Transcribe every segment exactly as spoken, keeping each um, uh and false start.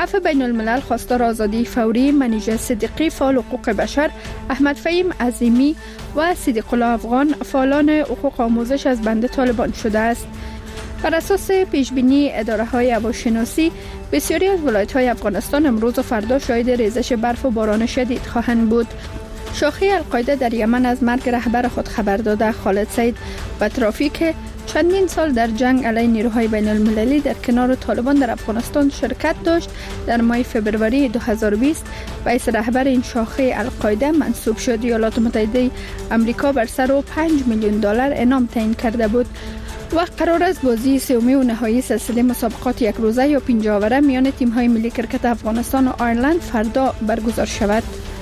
عفو بین الملل خواستار آزادی فوری منیژه صدیقی فعال حقوق بشر، احمد فهیم عظیمی و صدیق الله افغان فعالان حقوق آموزش از بند طالبان شده است. بر اساس پیشبینی اداره‌های هواشناسی، بسیاری از ولایت‌های افغانستان امروز و فردا شاهد ریزش برف و باران شدید خواهند بود. شاخه القاعده در یمن از مرگ رهبر خود خبر داده. خالد سعید و ترافیک چندین سال در جنگ علیه نیروهای بین المللی در کنار طالبان در افغانستان شرکت داشت، در ماه فبروری دو هزار و بیست رئیس رهبر این شاخه القاعده منصوب شد. ایالات متحده آمریکا بر سر او پنج میلیون دلار انعام تعیین کرده بود و قرار است بازی سومی و نهایی سلسله مسابقات یک روزه یا پنج آوره میان تیم‌های ملی کرکت افغانستان و آیرلند فردا برگزار شود.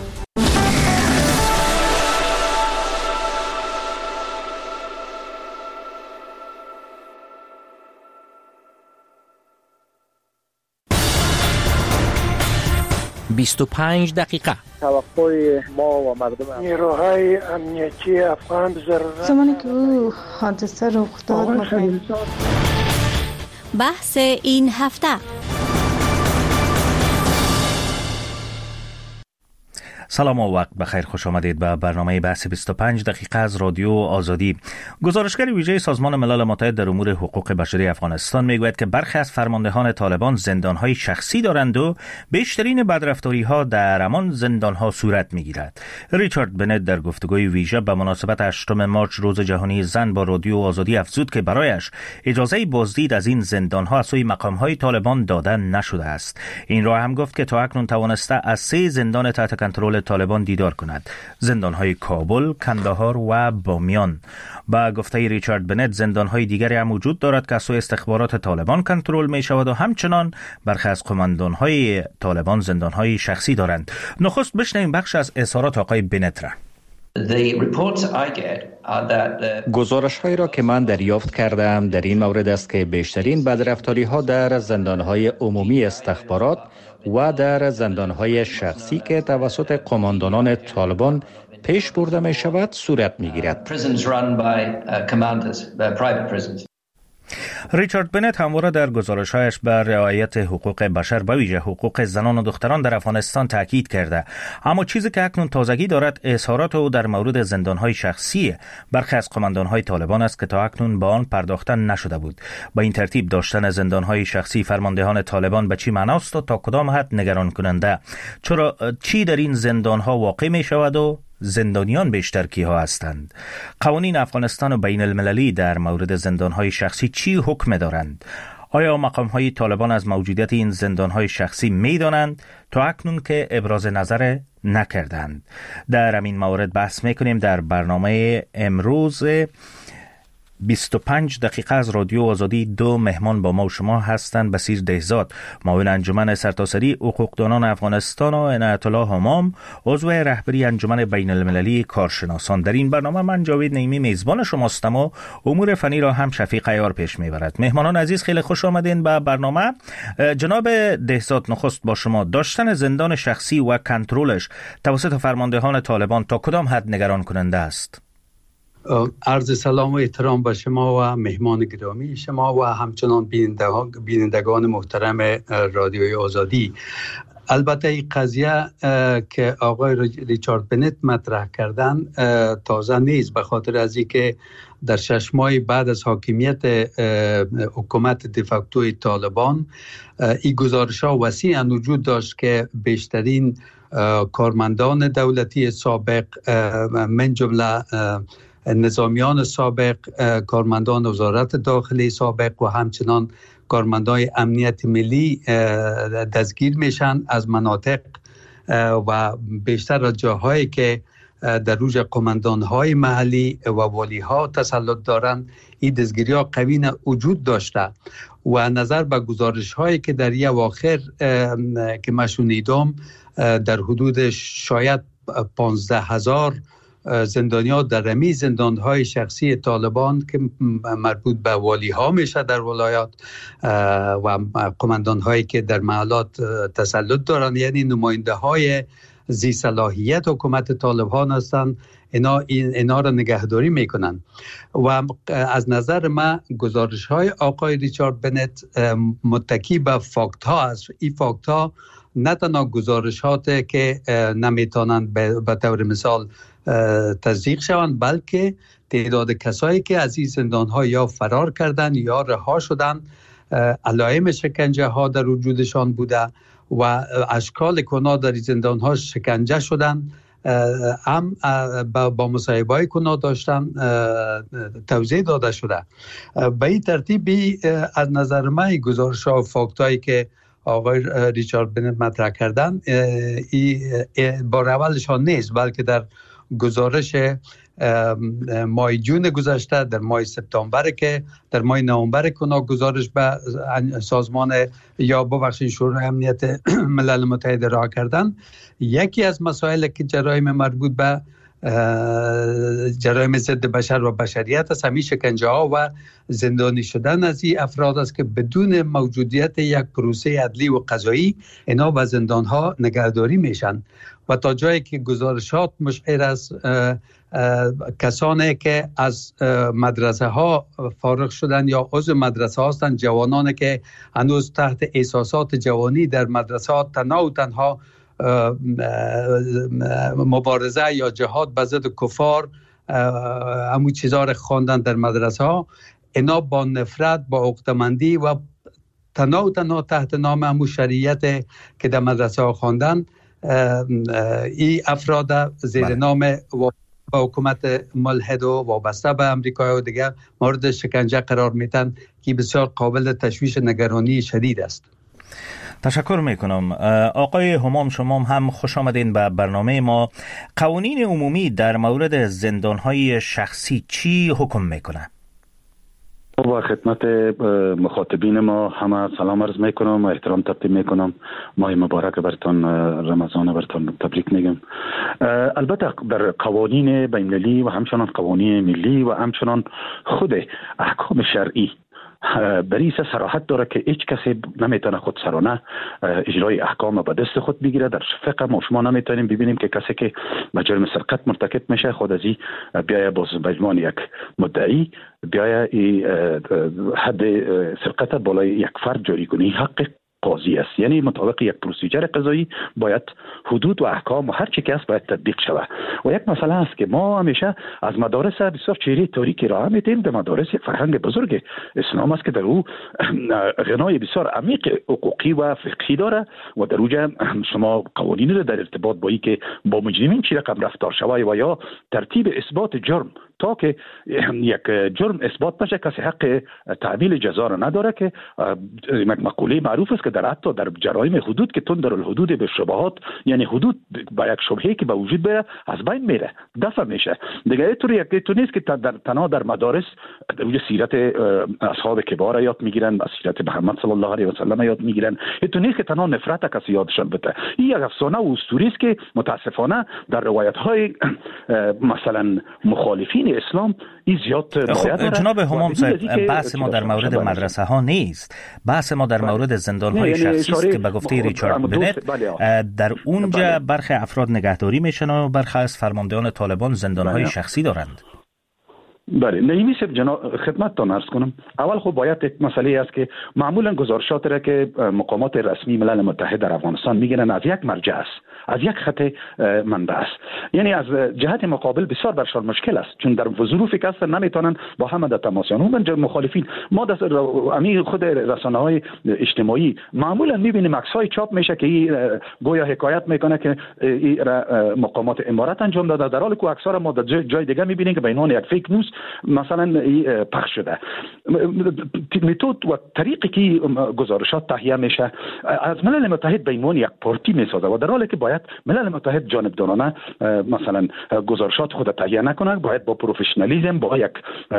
بیست و پنج دقیقه. توقع ما و مردم نیروهای امنیتی افغان ضرورت زمانی که او حادثه رخ داد. بحث این هفته. سلام و وقت بخیر، خوش آمدید به برنامه بحث بیست و پنج دقیقه از رادیو آزادی. گزارشگر ویژه سازمان ملل متحد در امور حقوق بشری افغانستان میگوید که برخی از فرماندهان طالبان زندانهای شخصی دارند و بیشترین بدرفتاری‌ها در همان زندانها صورت میگیرد. ریچارد بنت در گفتگوی ویژه به مناسبت هشتم مارچ روز جهانی زن با رادیو آزادی افزود که برایش اجازه بازدید از این زندانها از سوی مقام‌های طالبان داده نشده است. این را هم گفت که تا اکنون توانسته از سه زندان تحت کنترل طالبان دیدار کند: زندان‌های کابل، کندهار و بامیان. با گفته ریچارد بنت، زندان‌های دیگری هم وجود دارد که از سوی استخبارات طالبان کنترل می‌شود و همچنان برخی از قماندان‌های طالبان زندان‌های شخصی دارند. نخست بشنویم بخش از اظهارات آقای بنت را. گزارش هایی را که من دریافت کردم در این مورد است که بیشترین بدرفتاری ها در زندان های عمومی استخبارات و در زندان های شخصی که توسط قماندانان طالبان پیش برده می شود صورت می گیرد. ریچارد بنت همواره در گزارش‌هایش بر رعایت حقوق بشر به ویژه حقوق زنان و دختران در افغانستان تاکید کرده، اما چیزی که اکنون تازگی دارد اظهارات او در مورد زندان‌های شخصی برخی از قماندان‌های طالبان است که تا اکنون به آن پرداخته نشده بود. با این ترتیب داشتن زندان‌های شخصی فرماندهان طالبان به چی معناست و تا کدام حد نگران کننده؟ چرا چی در این زندان‌ها واقع می‌شود و زندانیان بیشتر کیها هستند؟ قوانین افغانستان و بین المللی در مورد زندانهای شخصی چی حکم دارند؟ آیا مقامهای طالبان از موجودیت این زندانهای شخصی می دانند تا اکنون که ابراز نظر نکردند؟ در همین مورد بحث می کنیم در برنامه امروز بیست و پنج دقیقه از رادیو آزادی. دو مهمان با ما و شما هستند: بصیر دهزاد، معاون انجمن سرتاسری حقوقدانان افغانستان، و عنایت الله همام، عضو رهبری انجمن بین المللی کارشناسان. در این برنامه من جاوید نعیمی میزبان شماستم و امور فنی را هم شفیق عیار پیش میبرد. مهمانان عزیز خیلی خوش آمدین به برنامه. جناب دهزاد، نخست با شما، داشتن زندان شخصی و کنترلش توسط فرماندهان طالبان تا کدام حد نگران کننده است؟ عرض سلام و احترام به شما و مهمان گرامی شما و همچنان بینندگان محترم رادیوی آزادی. البته این قضیه که آقای ریچارد بنت مطرح کردن تازه نیست، به خاطر از اینکه در شش ماه بعد از حاکمیت حکومت دفاکتوی طالبان این گزارش‌ها وسیعاً وجود داشت که بیشترین کارمندان دولتی سابق من جمله نظامیان سابق، کارمندان وزارت داخلی سابق و همچنان کارمندان امنیت ملی دستگیر میشن از مناطق و بیشتر از جاهایی که در روز قماندانهای محلی و والیها تسلط دارند این دستگیری ها قوی وجود داشته و نظر به گزارش هایی که در یک اواخر که من شنیدم در حدود شاید پانزده هزار زندانی‌ها در رمی زندان‌های شخصی طالبان که مربوط به والی‌ها میشه در ولایات و قماندان‌هایی که در محلات تسلط دارن، یعنی نماینده‌های زی صلاحیت حکومت طالبان هستند، اینا این اینا را نگهداری میکنن. و از نظر من گزارش های آقای ریچارد بنت متکی به فاکت ها است. این فاکت ها نه تنها گزارشاتی که نمیتونن به طور مثال تصدیق شوند، بلکه تعداد کسایی که از این زندان ها یا فرار کردن یا رها شدن، علائم شکنجه ها در وجودشان بوده و اشکال کنا در زندان ها شکنجه شدن، هم با مصاحبه های کنا داشتن توضیح داده شده. به این ترتیبی از نظر من گزارش ها و فاکتایی که آقای ریچارد بنت مطرح کردن بار اولشان نیست، بلکه در گزارش ماه جون گذشته، در ماه سپتامبر که در ماه نوامبر کنا گزارش به سازمان یا ببخشید شورای امنیت ملل متحد راه کردن، یکی از مسائل که جرایم مربوط به جرایم ضد بشر و بشریت است همین شکنجه ها و زندانی شدن از این افراد است که بدون موجودیت یک پروسه عدلی و قضایی اینا به زندان ها نگهداری میشن و تا جایی که گزارشات مشعر است کسانی که از مدرسه ها فارغ شدن یا عضو مدرسه هستند، جوانانی که هنوز تحت احساسات جوانی در مدرسه ها تنها و تنها مبارزه یا جهاد به ضد کفار همون چیزا رو خواندن در مدرسه ها، اینا با نفرت، با عقده‌مندی و تنها و تنها تحت نام همون شریعت که در مدرسه ها خواندن، این افراد زیر نام با حکومت ملحد و وابسته به امریکا و دیگر مورد شکنجه قرار میتن که بسیار قابل تشویش نگرانی شدید است. تشکر میکنم. آقای همام، شما هم خوش آمدین به برنامه ما. قوانین عمومی در مورد زندانهای شخصی چی حکم میکنه؟ با خدمت مخاطبین ما همه سلام عرض میکنم و احترام تقدیم میکنم. ماه مبارک برتون، رمضان برتون تبریک میگم. البته در قوانین بین‌المللی و همچنان قوانین ملی و همچنان خود احکام شرعی بریسه صراحت داره که هیچ کسی نمیتونه خود سرانه اجرای احکام به دست خود بگیره. در فقه ما شما نمیتونیم ببینیم که کسی که به جرم سرقت مرتکب میشه خود از این بیایه باز به عنوان یک مدعی بیایه حد سرقت بالای یک فرد جاری کنی. حق قاضی است، یعنی مطابق یک پروسیجر قضایی باید حدود و احکام و هر چی که است باید تطبیق شود. و یک مسئله است که ما همیشه از مدارس بسیار چهره تاریکی را میدیم. در مدارس یک فرهنگ بزرگ اسلام است که در او غنای بسیار عمیق حقوقی و فقهی داره و در اوجه شما قوانین را در ارتباط با این که با مجرمین چی رقم رفتار شود و یا ترتیب اثبات جرم تا که یک جرم اثبات نشه کسی حق تعدیل جزا را نداره، که مقوله معروف است که در حتی در جرایم حدود که تون در الحدود به شبهات، یعنی حدود با یک شبهه که به وجود بره از بین میره، دفع میشه. دیگه اینطور یک تو نیست که در تنها در مدارس در سیرت اصحاب کبار یاد میگیرن، سیرت محمد صلی الله علیه و سلم یاد میگیرن. اینطور نیست که تنها نفرت کسی یادشان بده. این یک افسانه و اسطوره است که متاسفانه در روایت های مثلا مخالفین اسلام این زیاد خب جناب همام صاحب، بحث ما در مورد مدرسه ها نیست، بحث ما در مورد زندان های شخصی است که به گفته ریچارد بنت در اونجا برخی افراد نگهداری میشن و برخی از فرماندهان طالبان زندان های شخصی دارند. بله، نمیشه جناب خدمتتان عرض کنم. اول خب باید یک مسئله است که معمولا گزارشات را که مقامات رسمی ملل متحد در افغانستان میگیرن از یک مرجع است، از یک خط منبع است، یعنی از جهت مقابل بسیار برشان مشکل است، چون در ظروفی که هستن نمیتونن با هم در تماس یابند. مخالفین ما در امی خود رسانه‌های اجتماعی معمولا میبینیم عکس‌های چاپ میشه که این گویا حکایت میکنه که این مقامات امارات انجام داده، در حالی که عکس‌ها را ما در جای دیگه میبینیم که به عنوان یک فیک نیوز مثلا پخش شده. متد و طریقی که گزارشات تهیه میشه از ملل متحد به عنوان یک پارتی میسازه و در حالی که باید ملل متحد جانبدارانه مثلا گزارشات خود تهیه نکنه، باید با پروفشنالیسم با یک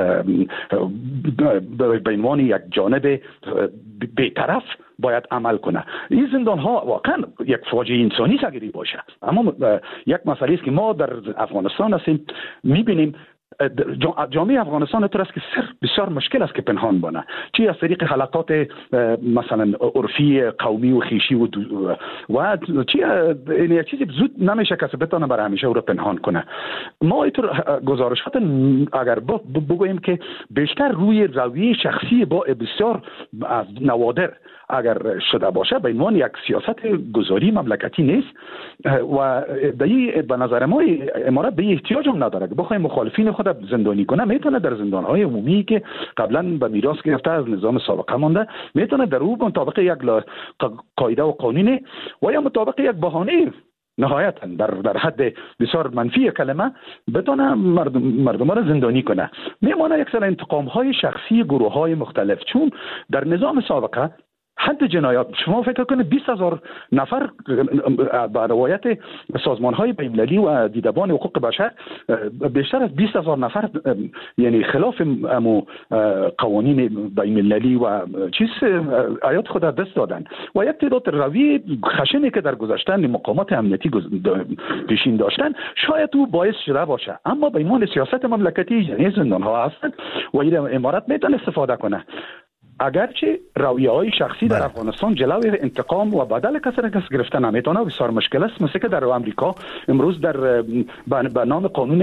به عنوان یک جانب بی‌طرف باید عمل کنه. این زندان ها واقعا یک فاجعه انسانی سگری باشه، اما یک مسئله است که ما در افغانستان هستیم میبینیم جامعه افغانستان طور است که سر بسیار مشکل است که پنهان بانه، چی از طریق حلقات مثلا عرفی قومی و خیشی و و چی این چیزی زود نمیشه کسی بتونه برای همیشه او رو پنهان کنه. ما اینطور گزارشات اگر بگوییم که بیشتر روی رویه شخصی با بسیار از نوادر اگر شده باشه به عنوان یک سیاست گذاری مملکتی نیست و به نظر ما امارات به احتیاج هم نداره که بخوایم مخالفین خود زندانی کنه. میتونه در زندانهای عمومی که قبلا به میراث گرفته از نظام سابقه مانده میتونه در او مطابق یک قاعده و قانون و یا مطابق یک بهانه نهایتا در در حد بسیار منفی کلمه بتونه مردم مردم را زندانی کنه. میمونه یک سر انتقام های شخصی گروه های مختلف، چون در نظام سابقه حد جنایات شما فکر کنید بیست هزار نفر به روایت سازمان های بین‌المللی و دیدبان حقوق بشر بیشتر از بیست هزار نفر یعنی خلاف امو قوانین بین‌المللی و چیز حیات خود دست دادن و یک تعداد روی خشنی که در گذشتن مقامات امنیتی پیشین داشتن شاید او باعث شده باشه، اما به عنوان سیاست مملکتی یعنی زندان ها هستند و این امارات میتونه استفاده کنه. اگرچه رویه‌های شخصی در افغانستان جلوی انتقام و بدل کسی را گرفتن نمیتونه بسیار مشکل است. مثل که در امریکا امروز در به نام قانون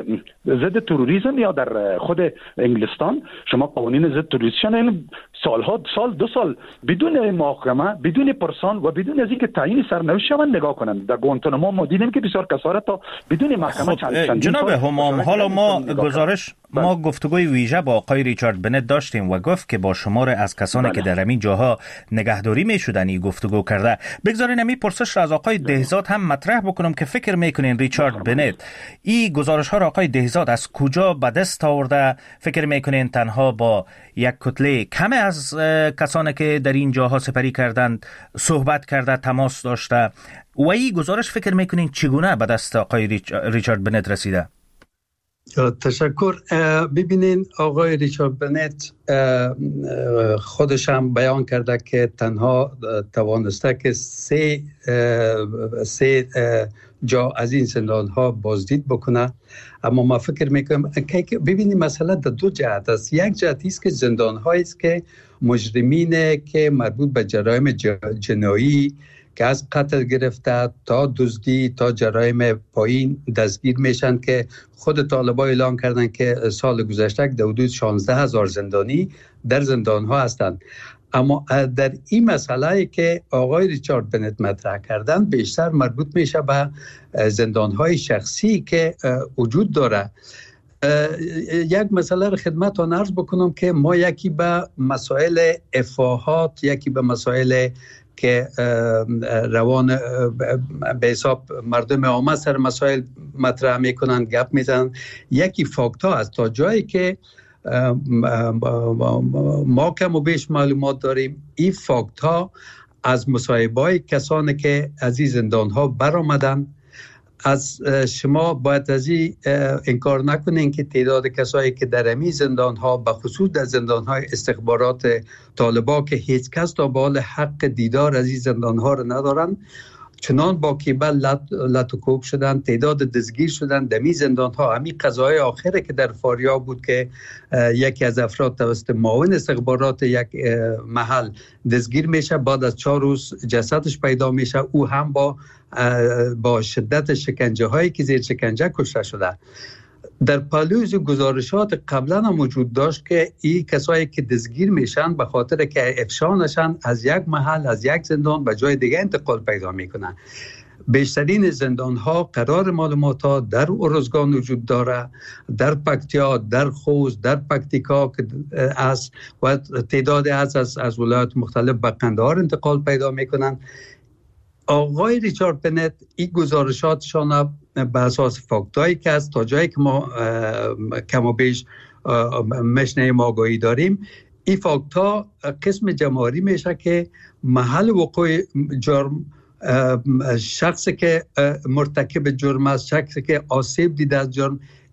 ضد تروریسم یا در خود انگلستان شما قوانین ضد تروریسم سالها سال دو سال بدون محاکمه بدون پرسان و بدون از اینکه تعیین سرنوشت شوند نگاه کنند. در گوانتانامو ما دیدیم که بسیار کسا تا بدون محکمه چند جناب همام حالا ما گزارش ما گفتگوی ویژه با آقای ریچارد بنت داشتیم و گفت که با شمار از کسانی بله. که در همین جاها نگهداری میشدن گفتگو کرده. بگذارین همین پرسش را از آقای دهزاد هم مطرح بکنم که فکر میکنین ریچارد بنت این گزارش ها را آقای دهزاد از کجا به دست آورده؟ فکر میکنین تنها با یک کتله کم از کسانی که در این جاها سپری کردند صحبت کرده، تماس داشته و این گزارش فکر میکنین چگونه به دست آقای ریچارد بنت رسیده؟ تشکر. ببینین آقای ریچارد بنت خودش هم بیان کرده که تنها توانسته که سه سه جا از این زندان ها بازدید بکنه، اما ما فکر میکنم که ببینیم مسئله در دو جهت است. یک جهتی است که زندان هایی است که مجرمین که مربوط به جرایم جنایی که از قتل گرفته تا دزدی تا جرایم پایین دستگیر میشن که خود طالبان اعلان کردن که سال گذشته در حدود شانزده هزار زندانی در زندان ها هستند. اما در این مسئله که آقای ریچارد بنت مطرح کردن بیشتر مربوط میشه به زندان های شخصی که وجود داره. یک مسئله رو خدمتتون عرض بکنم که ما یکی به مسائل افاهات، یکی به مسائل که روان به حساب مردم عامه سر مسائل مطرح میکنن گپ میزنن، یکی فاکتا است تا جایی که ما کم و بیش معلومات داریم این فاکتا از مصاحبه‌های کسانی که از این زندان‌ها برآمدن. از شما باید از این انکار نکنین که تعداد کسایی که در همین زندان‌ها به خصوص در زندان‌های استخبارات طالبان که هیچ کس تا به حال حق دیدار از این زندان‌ها رو ندارن چنان با کیبل لط, لط و کوب شدن، تعداد دستگیر شدن در این زندان‌ها. همین قضای آخره که در فاریاب بود که یکی از افراد توسط معاون استخبارات یک محل دستگیر میشه، بعد از چهار روز جسدش پیدا میشه، او هم با با شدت شکنجه هایی که زیر شکنجه کشته شده. در پالوز گزارشات قبلا هم وجود داشت که این کسایی که دستگیر میشن به خاطر که افشا نشن از یک محل از یک زندان به جای دیگه انتقال پیدا میکنن. بیشترین زندان ها قرار معلومات ها در ارزگان وجود داره، در پکتیا، در خوست، در پکتیکا که از و تعداد از از, از ولایات مختلف به قندهار انتقال پیدا میکنن. آقای ریچارد بنت این گزارشاتشان به اساس فاکتایی که است تا جایی که ما کم و بیش مشنه آگاهی داریم، این فاکتا قسم جماری میشه که محل وقوع جرم، شخصی که مرتکب جرم است، شخصی که آسیب دیده از جرم،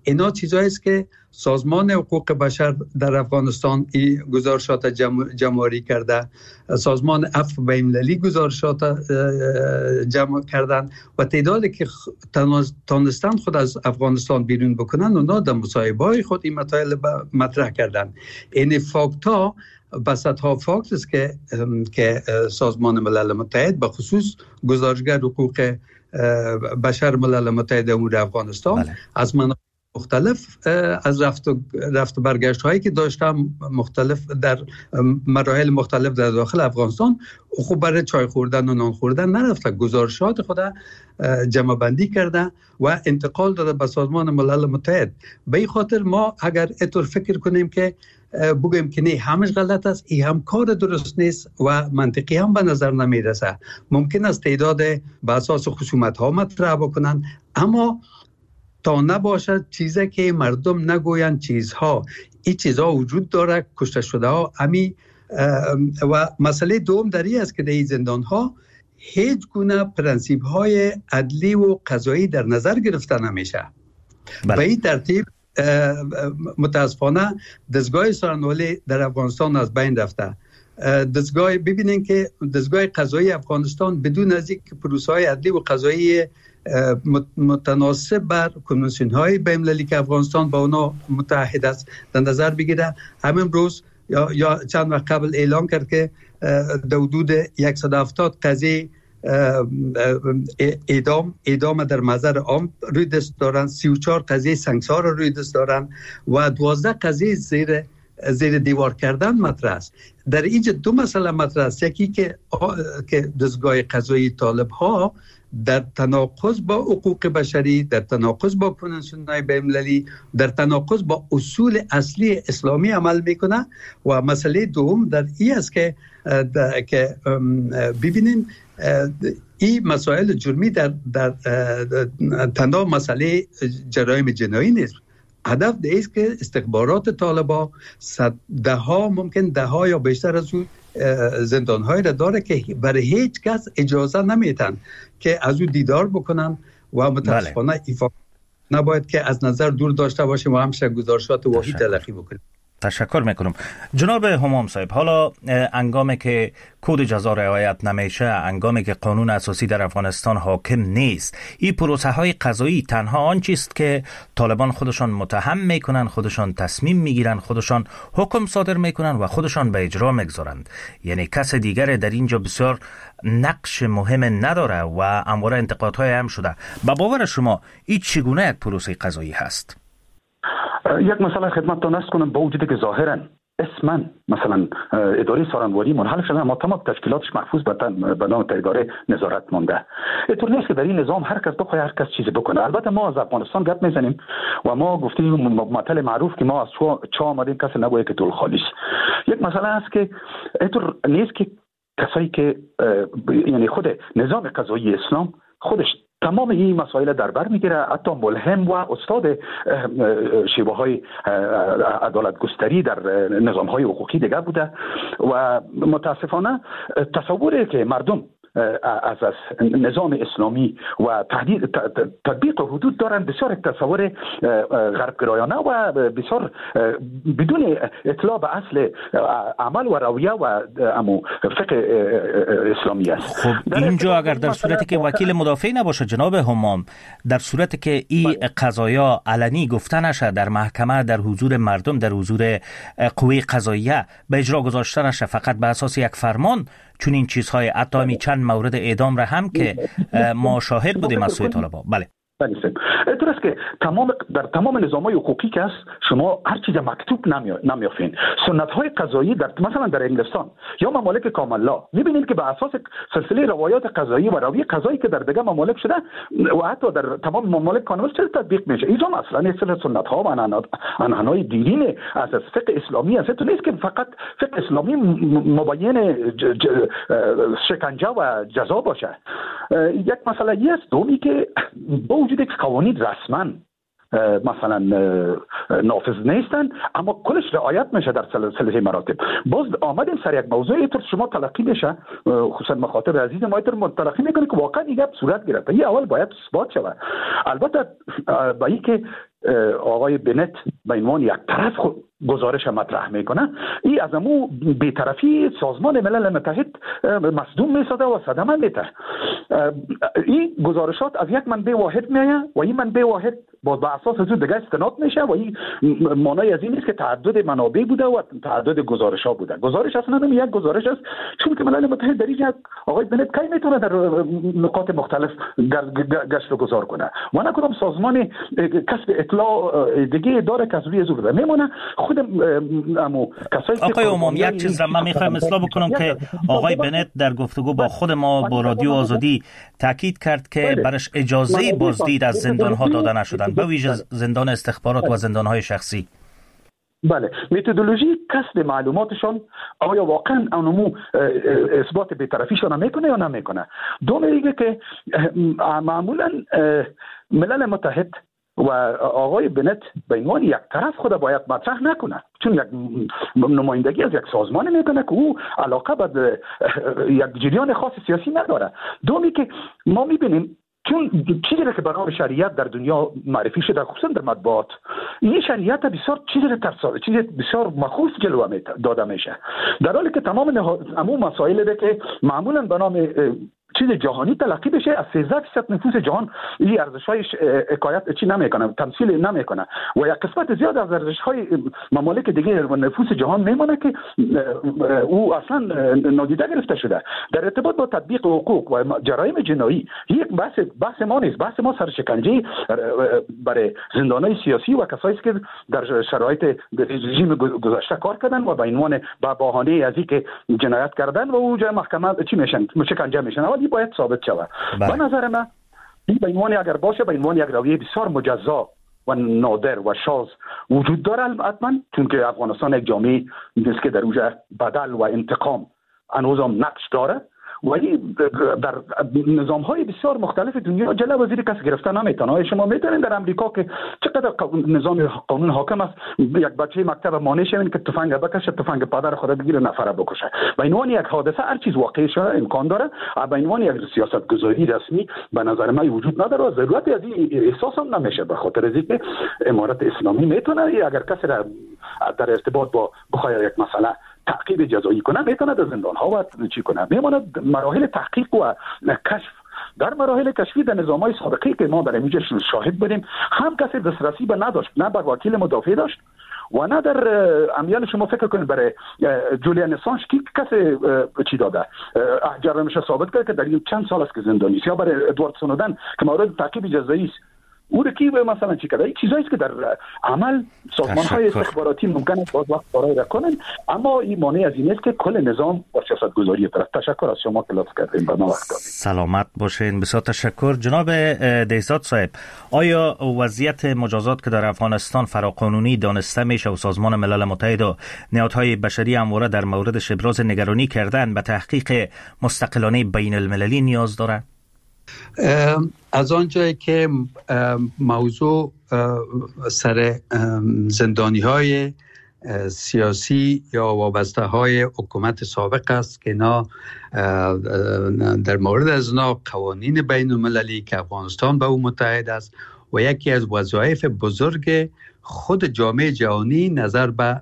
اینا چیزایی است که سازمان حقوق بشر در افغانستان این گزارشات جمع جمع‌آوری کرده، سازمان عفو بین‌المللی گزارشات جمع کردن و تعدادی که تانستن خود از افغانستان بیرون بکنن اونا در مصاحبه‌های خود این مطالب مطرح کردن. این فاکت‌ها بساط‌ها فاکت است که که سازمان ملل متحد به خصوص گزارشگر حقوق بشر ملل متحد امور افغانستان بله. از منابع مختلف از رفت و رفت و برگشت هایی که داشتم مختلف در مراحل مختلف در داخل افغانستان خب برای چای خوردن و نان خوردن نرفته، گزارشات خود جمع بندی کرده و انتقال داده به سازمان ملل متحد. به این خاطر ما اگر اینطور فکر کنیم که بگیم که نه همش غلط است، این هم کار درست نیست و منطقی هم به نظر نمیرسه، ممکن است تعداد به اساس خصومت ها مطرح بکنن، اما تا نباشد چیزی که مردم نگویند چیزها این چیزها وجود داره، کشته شده ها امی. و مسئله دوم در این است که در این زندان ها هیچ گونه پرنسیب های عدلی و قضایی در نظر گرفته نمیشه. به این ترتیب متاسفانه دستگاه سارنوالی در افغانستان از بین رفته. دستگاه ببینین که دستگاه قضایی افغانستان بدون از اینکه پروسه‌های عدلی و قضایی متناسب بر کنوانسیون های بین‌المللی که افغانستان با اونا متحد است در نظر بگیره، همین روز یا یا چند وقت قبل اعلام کرد که در حدود صد و هفتاد قضیه اعدام اعدام در محضر عام روی دست دارن، سی و چهار قضیه سنگسار روی دست دارن و دوازده قضیه زیر زیر دیوار کردن مطرح است. در اینجا دو مسئله مطرح است، یکی که که دستگاه قضایی طالب ها در تناقض با حقوق بشری، در تناقض با کنوانسیون‌های بین‌المللی، در تناقض با اصول اصلی اسلامی عمل میکنه و مسئله دوم در این است که که ببینیم این مسائل جرمی در در تنها مسئله جرایم جنایی نیست. هدف ده است که استخبارات طالبان ده ها ممکن ده ها یا بیشتر از اون زندان های را داره که برای هیچ کس اجازه نمیتن که از اون دیدار بکنن و متاسفانه ایفا نباید که از نظر دور داشته باشیم و همشه گزارشات واهی تلقی بکنیم. تشکر میکنم جناب همام صاحب. حالا انگامی که کد جزا رعایت نمیشه، انگامی که قانون اساسی در افغانستان حاکم نیست، این پروسه های قضایی تنها آن چیست که طالبان خودشان متهم میکنن، خودشان تصمیم میگیرن، خودشان حکم صادر میکنن و خودشان به اجرا میگذارند، یعنی کس دیگر در اینجا بسیار نقش مهم نداره و امواره انتقادهای هم شده. با باور شما این چگونه یک پروسه قضایی هست؟ یک مسئله خدمتتان عرض کنم، با وجودی که ظاهرا اسما مثلا اداره سارنواری منحل شده اما تمام تشکیلاتش محفوظ به نام اداره نظارت مانده. اینطور نیست که در این نظام هر کس بخواد هر کس چیزی بکنه. البته ما از افغانستان گپ میزنیم و ما گفتیم مطلع معروف که ما از چا آمدیم کسی نگوید که طول خالی است. یک مسئله است که اینطور نیست که کسایی که یعنی خود نظام قضایی اسلام خودش تمام این مسائل در بر میگیره، حتی ملهم و استاد شیوه های عدالت گستری در نظام های حقوقی دیگه بوده و متاسفانه تصوری که مردم از از نظام اسلامی و تحدید تطبیق حدود دارن بسیار تصور غربگرایانه و بسیار بدون اطلاع به اصل عمل و رویه و امو فقه اسلامی است. خب اینجا اگر در صورتی که وکیل مدافع نباشه جناب همام، در صورتی که این قضایا علنی گفته نشه در محکمه، در حضور مردم، در حضور قوه قضاییه به اجرا گذاشته نشه، فقط به اساس یک فرمان، چون این چیزهای حتی چند مورد اعدام را هم که ما شاهد بودیم از سوی طالبان. بله اینطور است که تمام در تمام نظام‌های حقوقی که است شما هر چیز مکتوب نمیافین. سنت‌های قضایی در مثلا در انگلستان یا ممالک کاملا می‌بینید که به اساس سلسله روایات قضایی و رویه قضایی که در دیگر ممالک شده و حتی در تمام ممالک قانون چه تطبیق میشه. اینجا مثلا این سنت‌ها و عنعنات دیرین از فقه اسلامی است. تو نیست که فقط فقه اسلامی مبین شکنجه و جزا باشه. یک مسئله است دومی که با وجود یک قوانین رسما مثلا نافذ نیستن، اما کلش رعایت میشه در سلسله مراتب. باز آمدیم سر یک موضوعی طور شما تلقی بشه، خصوصا مخاطب عزیز ما طور تلقی میکنه که واقعا این گپ صورت گرفته. این اول باید اثبات شود. البته با اینکه آقای بنت به عنوان یک طرف گزارش مطرح میکنه، این از امو بی‌طرفی سازمان ملل متحد مصدوم میسازه و صدمه میده. این گزارشات از یک منبع واحد میایه و این منبع واحد با به اساس از دیگه استناد میشه و این معنای از این است که تعدد منابع بوده و تعدد گزارش ها بوده. گزارش اصلا هم یک گزارش است، چون که ملل متحد در اینجا آقای بنت کی میتونه در نقاط مختلف گشت و گذار کنه و نه کدام سازمان کسب اطلاع دیگه داره که از روی زور بده میمونه. خود امو کسایی که آقای امام یک چیز را من میخوایم اصلاح بکنم که آقای بنت در گفتگو با خود ما با رادیو آزادی تاکید کرد که برش اجازه بازدید از زندان ها داده نشدن، به ویژه زندان استخبارات و زندان های شخصی. بله، متدولوژی کسب معلوماتشان آیا واقعا اونمو اثبات بی‌طرفیشون میکنه یا نمیکنه. دو میگه که معمولا ملل متحد و آقای بنت به عنوان یک طرف خود باید مطرح نکنه، چون یک نمایندگی از یک سازمان میکنه که او علاقه به یک جریان خاص سیاسی نداره. دومی که ما میبینیم چون چیزی که به نام شریعت در دنیا معرفی شده خصوصا در مطبوعات، این شریعت بسیار چیزی تفسیر چیزی بسیار مخصوص جلوه داده میشه، در حالی که تمام عموم مسائلی که معمولا به نام چیز جهانی تلقی بشه از سیزده درصد نفوس جهان این ارزش‌های حکایت چی نمیکنه، تمثیل نمیکنه و یک قسمت زیاد از ارزش‌های ممالک دیگه و نفوس جهان میمونه که او اصلا نادیده گرفته شده. در ارتباط با تطبیق حقوق و جرایم جنایی یک بحث بحث ما نیست، بحث ما سرشکنجه برای زندانای سیاسی و کسایی که در شرایط رژیم گذشته کار کردن و به عنوان با بهانه از اینکه جنایت کردن و اونجا محکمه چی میشن، شکنجه میشن، ولی باید ثابت شود. به نظر من این به عنوان اگر باشه به عنوان یک رویه بسیار مجزا و نادر و شاذ وجود داره حتما، چون که افغانستان یک جامعه نیست که در اونجا بدل و انتقام هنوزم نقش داره و این در نظام‌های بسیار مختلف دنیا جلوه وزیر کس گرفته نمیتونه. شما میتونید در امریکا که چقدر نظام قانون حاکم است، یک بچه مکتب مانع شوین که تفنگ بکشه، تفنگ پدر خود بگیره نفره بکشه. به عنوان یک حادثه هر چیز واقع شده امکان داره، به عنوان یک سیاست گذاری رسمی به نظر من وجود نداره و ضرورت از این احساس هم نمیشه، به خاطر اینکه امارت اسلامی میتونه اگر کسی را در ارتباط با بخواد یک مسئله تعقیب جزایی کنه میتونه در زندان ها و چی کنه. میماند مراحل تحقیق و کشف. در مراحل کشفی در نظام‌های سابقه که ما در اینجا شاهد بودیم هم کسی دسترسی به نداشت، نه بر وکیل مدافع داشت و نه در امیال شما فکر کنید برای جولیان اسانج کی کسی چی داده جرمش ثابت کرد که در این چند سال است که زندانی است، یا برای ادوارد سنودن که مورد تعقیب جزایی است او رکی به مثلا چی کرده. این چیزایی که در عمل سازمان‌های استخباراتی ممکن است باز وقت برای رکنن، اما این مانع از این است که کل نظام با سیاست‌گذاری طرف. تشکر از شما که لطف کردین برنامه وقت دادید. سلامت باشین. بسیار تشکر. جناب دهزاد صاحب، آیا وضعیت مجازات که در افغانستان فراقانونی دانسته میشه و سازمان ملل متحد و نهادهای بشری همواره در موردش ابراز نگرانی کردن به تحقیق مستقلانه بین المللی نیاز داره؟ از آنجایی که موضوع سر زندانی های سیاسی یا وابسته های حکومت سابق است که اینا در مورد از اینا قوانین بین المللی که افغانستان به او متحد است و یکی از وظایف بزرگ خود جامعه جهانی نظر به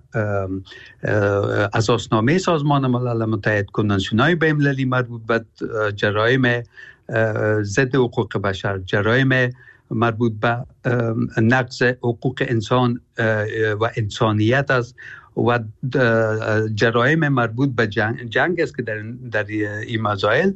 اساسنامه سازمان ملل متحد، کنوانسیون‌های بین المللی مربوط به جرایم ضد حقوق بشر، جرایم مربوط به نقض حقوق انسان و انسانیت است و جرایم مربوط به جنگ, جنگ است که در, در این مسائل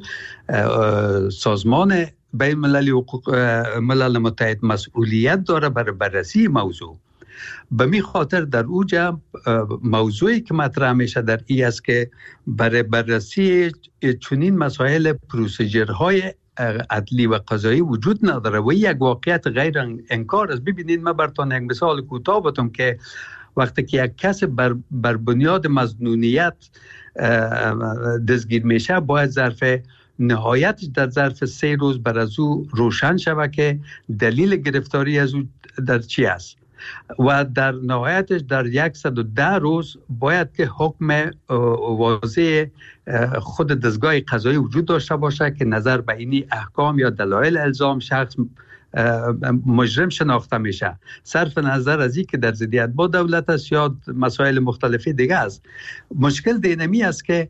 سازمان بین المللی حقوق ملل متحد مسئولیت داره برای بررسی موضوع. به می خاطر در اوجا موضوعی که مطرح میشه در این است که برای بررسی چنین مسائل پروسیجرهای عدلی و قضایی وجود نداره و یک واقعیت غیر انکار است. ببینید من براتون یک مثال کوتاه بگم که وقتی که یک کس بر, بر بنیاد مظنونیت دستگیر میشه باید ظرف نهایتش در ظرف سه روز بر از او روشن شود که دلیل گرفتاری از او در چی است و در نهایتش در صد و ده روز باید که حکم واضح خود دستگاه قضایی وجود داشته باشه که نظر به اینی احکام یا دلایل الزام شخص مجرم شناخته میشه، صرف نظر از این که در ضدیت با دولت است یا مسائل مختلفی دیگه است. مشکل دینمی است که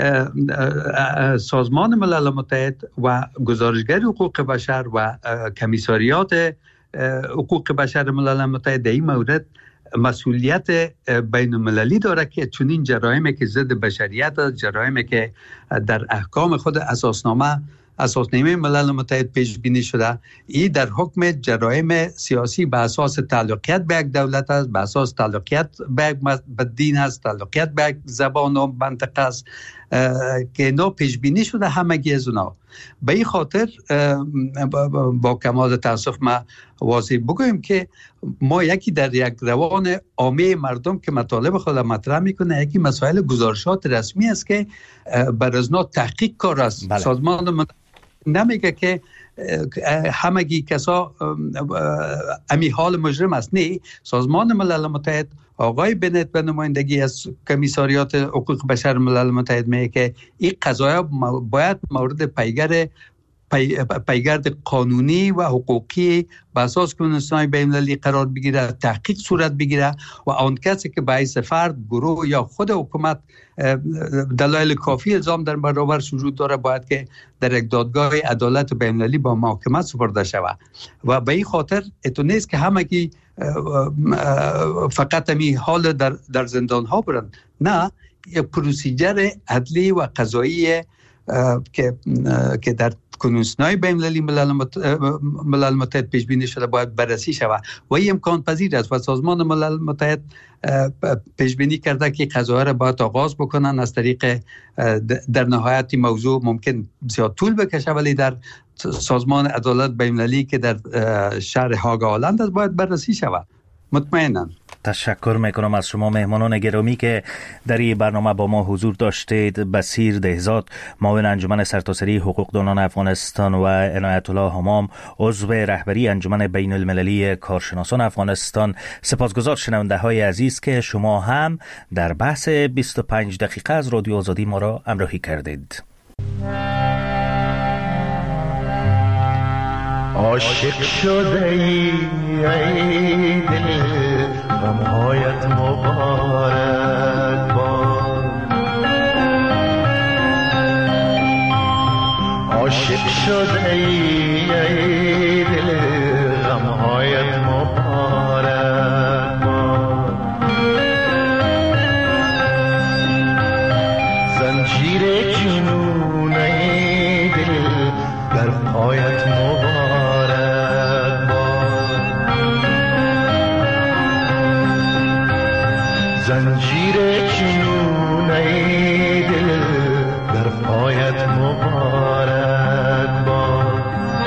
سازمان ملل متحد و گزارشگر حقوق بشر و کمیساریات حقوق بشر ملل متحد در این مورد مسئولیت بین المللی داره که چنین جرائمی که ضد بشریت است، جرائمی که در احکام خود اساسنامه اساسنامه ملل متحد پیش بینی شده، این در حکم جرایم سیاسی به اساس تعلقیت به یک دولت است، به اساس تعلقیت به دین است، تعلقیت به زبان و منطقه است که اینا پیش بینی شده همگی از اونا. به این خاطر با کمال تاسف ما واضح بگویم که ما یکی در یک روان عامه مردم که مطالب خود مطرح میکنه، یکی مسائل گزارشات رسمی است که بر از اونا تحقیق کار است. بله. سازمان من نمیگه که همگی کسا امی حال مجرم است، نه. سازمان ملل متحد آقای بنت به نمایندگی از کمیساریات حقوق بشر ملل متحد میگه که این قضایا باید مورد پیگر پی، پیگرد قانونی و حقوقی به اساس کنونهای بین‌المللی قرار بگیره، تحقیق صورت بگیره و آن کسی که به حیث فرد، گروه یا خود حکومت دلایل کافی الزام در برابرش وجود داره باید که در یک دادگاه عدالت بین‌المللی با محاکمه سپرده شود. و به این خاطر اتو نیست که همگی فقط همی حال در, در زندان ها برند، نه، یک پروسیجر عدلی و قضایی که که در کنونهای بین‌المللی ملل متحد پیش بینی شده باید بررسی شود و این امکان پذیر است و سازمان ملل متحد پیش بینی کرده که قضایا را باید آغاز بکنن از طریق در نهایت موضوع ممکن زیاد طول بکشه ولی در سازمان عدالت بین‌المللی که در شهر هاگ هلند است باید بررسی شود. مطمئنم. تشکر میکنم از شما مهمانان گرامی که در این برنامه با ما حضور داشتید. بصیر دهزاد، معاون انجمن سرتاسری حقوقدانان افغانستان و عنایت الله حمام، عضو رهبری انجمن بین المللی کارشناسان افغانستان. سپاسگزار شنونده های عزیز که شما هم در بحث بیست و پنج دقیقه از رادیو آزادی ما را همراهی کردید. عاشق شده ای ای دل غمهایت مبارک باد، عاشق شده ای ای دل غمهایت مبارک باد، زنجیر جنون ای دل در پایت مبارک، زنجیر جنون ای دل در پایت مبارک باد.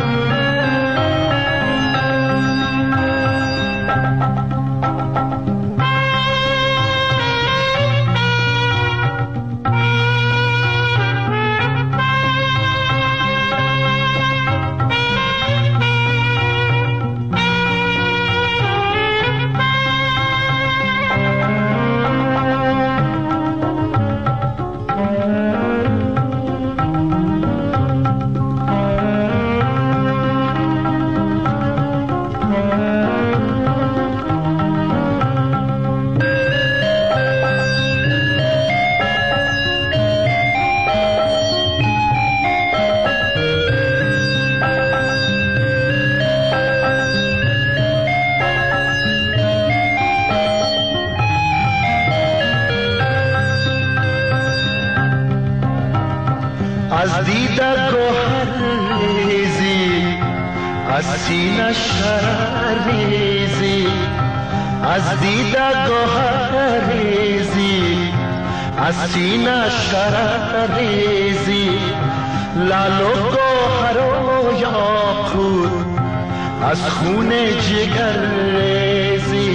از دیده گوهر ریزی، از سینه شرر ریزی، از دیده گوهر ریزی، از سینه شرر ریزی، لعل و گوهر و یاقوت از خون جگر ریزی،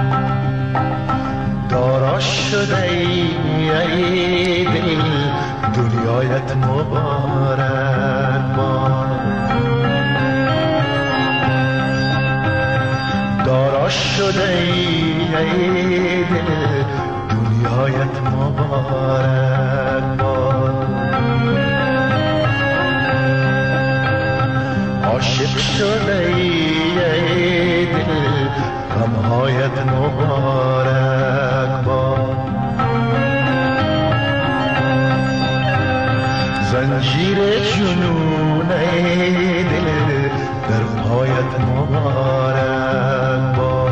دارا شده ای ای دل دنیایت مبارک باد. دارا شده ای دل دنیایت مبارک باد. عاشق شده ای دل غمهایت مبارک باد. زنجیر جنون ای دل در پایت مبارک باد.